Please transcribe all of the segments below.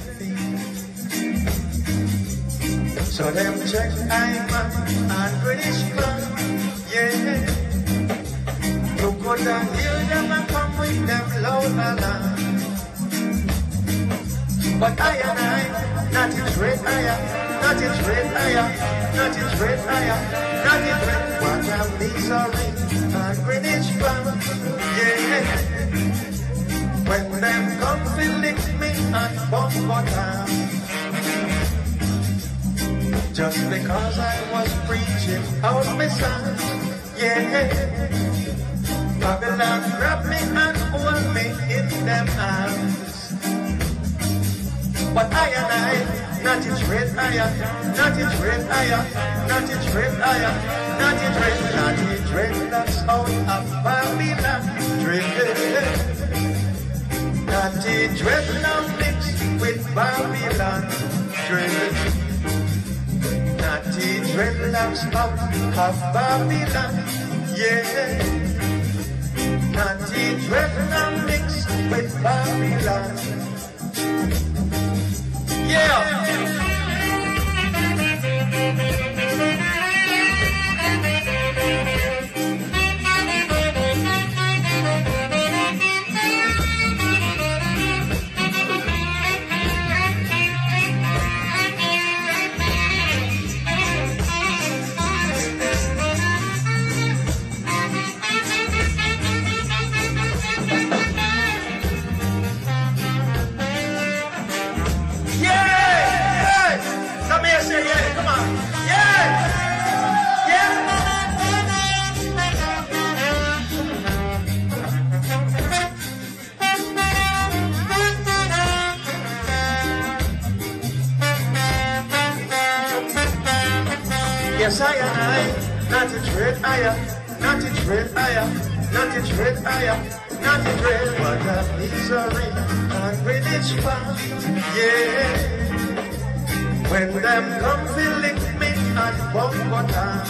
feet. So them check I'm and British man, yeah. You could have hear them and come with them loud alarm. But I and I, not it red higher, not it red higher, not it red higher, not it red. What a misery and British man, yeah. When them come to lick me and bump bottom, just because I was preaching out my son, yeah. Babylon grab me and hold me in them arms. But I and I, not it red higher, not it red higher, not it red higher, not it red, not it red, that's out of Babylon, dread. Not it dread now mixed with Babylon, dread. Not it dreadlocks out of Babylon, yeah. Not it dreadlocks mixed with Babylon, yeah. Yes, I and I, not it red higher, not it red higher, not it red higher, not it red. What a misery and British fan, yeah. When them come to lick me and bump bottom,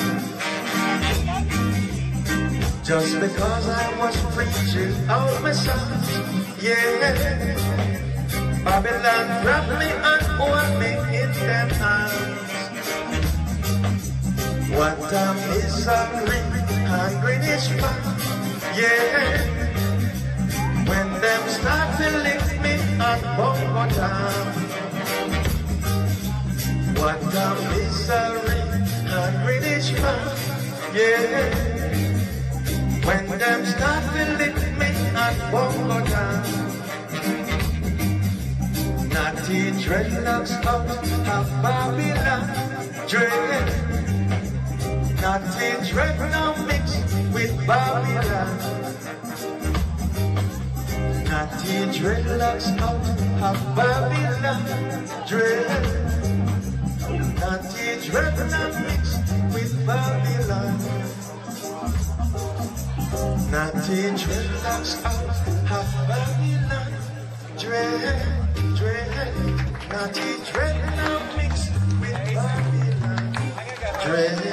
just because I was preaching out my son, yeah. Babylon grab me and hold me in them hands. What a misery and British man, yeah. When them start to lick me and bump bottom. What a misery and British man, yeah. When them start to lick me and bump bottom. Natty dreadlocks out of Babylon, dread. Natty dread now mixed with Babylon. Natty dreadlocks out of Babylon, dread. Natty dread now mixed with Babylon. Natty dreadlocks out of Babylon, dread, dread. Natty dread now mixed with Babylon, dread.